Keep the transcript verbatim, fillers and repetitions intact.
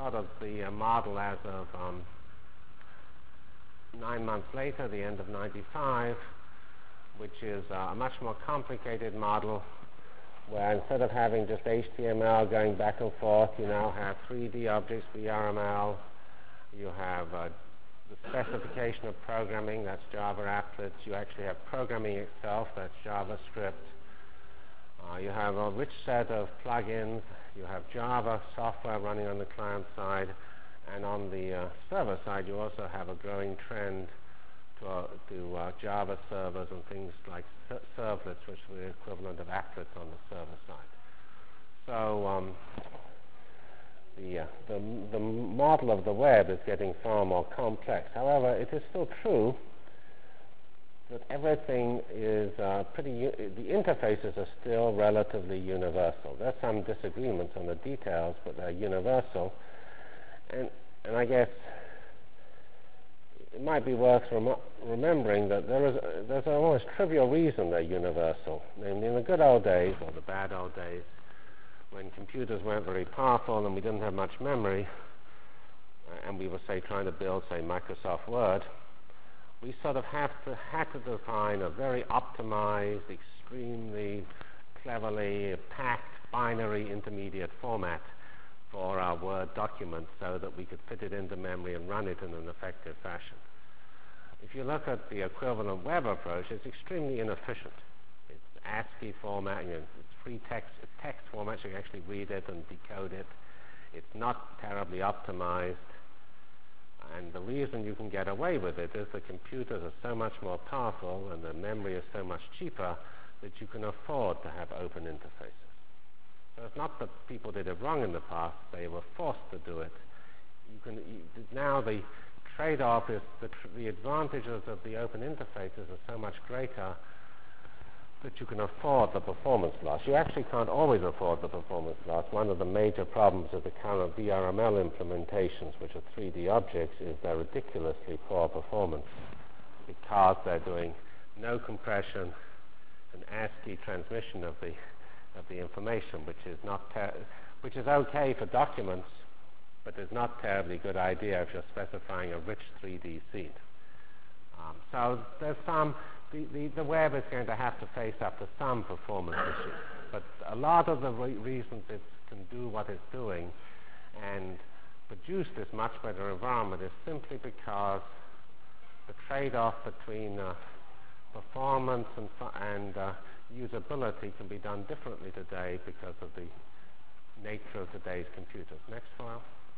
sort of the uh, model as of um, nine months later, the end of ninety-five, which is uh, a much more complicated model where instead of having just H T M L going back and forth, you now have three D objects, V R M L, you have uh, the specification of programming, that's Java applets, you actually have programming itself, that's JavaScript. Uh, you have a rich set of plugins, you have Java software running on the client side, and on the uh, server side you also have a growing trend to, uh, to uh, Java servers and things like ser servlets, which are the equivalent of applets on the server side. So um, the, uh, the, the model of the web is getting far more complex. However, it is still true that everything is uh, pretty, u the interfaces are still relatively universal. There's some disagreements on the details, but they're universal. And, and I guess it might be worth rem remembering that there is a, there's an almost trivial reason they're universal. Namely, in the good old days, or the bad old days, when computers weren't very powerful and we didn't have much memory, uh, and we were, say, trying to build, say, Microsoft Word, we sort of have to, had to define a very optimized, extremely cleverly packed binary intermediate format for our Word document so that we could fit it into memory and run it in an effective fashion. If you look at the equivalent web approach, it's extremely inefficient. It's ASCII format, you know, it's free text, it's text format, so you can actually read it and decode it. It's not terribly optimized. And the reason you can get away with it is the computers are so much more powerful and the memory is so much cheaper that you can afford to have open interfaces. So it's not that people did it wrong in the past, they were forced to do it. You can, you, now the trade-off is the, tr the advantages of the open interfaces are so much greater that you can afford the performance loss. You actually can't always afford the performance loss. One of the major problems of the current V R M L implementations, which are three D objects, is their ridiculously poor performance because they're doing no compression and ASCII transmission of the of the information, which is not ter which is okay for documents, but is not terribly good idea if you're specifying a rich three D seed. Um, so there's some. The, the, the web is going to have to face up to some performance issues, but a lot of the re reasons it can do what it's doing and produce this much better environment is simply because the trade-off between uh, performance and, and uh, usability can be done differently today because of the nature of today's computers. Next file.